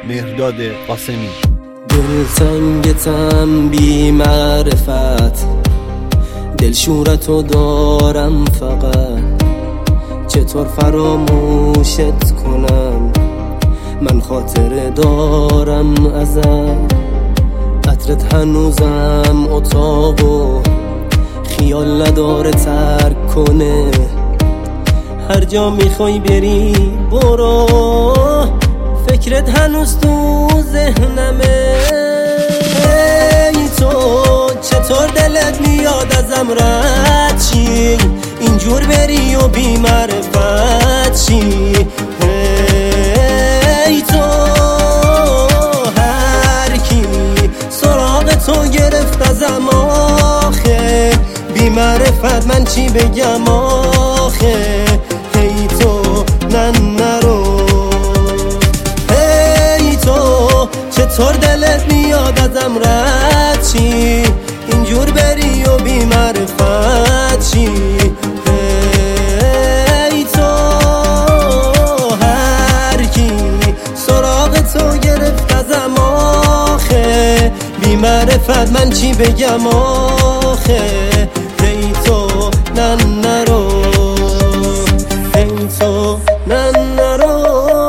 مهرداد قاسمی. دلتنگتم بی معرفت، دلشورتو دارم فقط، چطور فراموشت کنم؟ من خاطره دارم ازت، عطرت هنوزم اتاقو خیال نداره ترک کنه. هر جا میخوای بری برو، فکرت هنوز تو ذهنمه. ای تو چطور دلت میاد ازم رد چی؟ اینجور بری و بی معرفت چی؟ ای تو هر کی سراغ تو گرفت ازم آخه، بی معرفت من چی بگم آخه؟ ای تو نرو، ای تو چطور دلت میاد ازم رد چی؟ اینجور بری و بی معرفت چی؟ ای تو هر کی سراغ تو گرفت ازم آخه، بی معرفت من چی بگم آخه؟ ای تو نرو، ای تو نرو.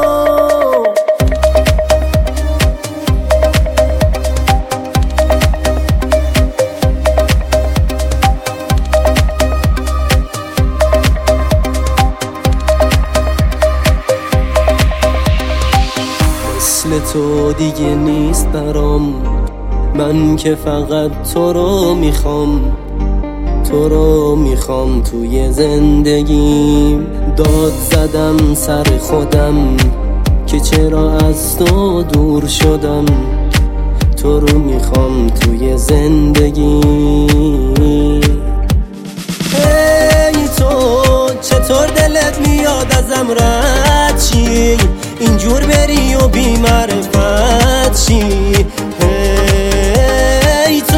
مثل تو دیگه نیست برام، من که فقط تو رو میخوام، تو رو میخوام توی زندگیم. داد زدم سر خودم که چرا از تو دور شدم، تو رو میخوام توی زندگیم. ای تو چطور دلت میاد ازم رد چی؟ اینجور بری و بی معرفت چی؟ ای تو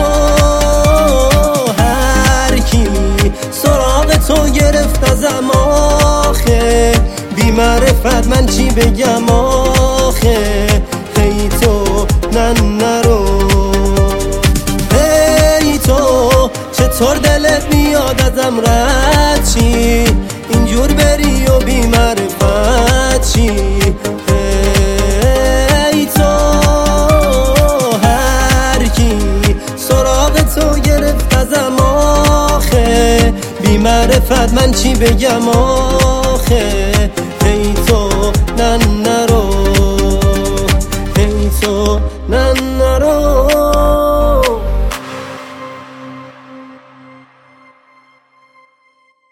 هر کی سراغ تو گرفت ازم آخه، بی معرفت من چی بگم آخه؟ ای تو نرو، ای تو چطور دلت میاد ازم رد چی؟ اینجور بری و بی معرفت چی؟ ای تو هر کی سراغ تو گرفت ازم آخه، بی معرفت من چی بگم آخه؟ ای تو نرو، ای تو نرو.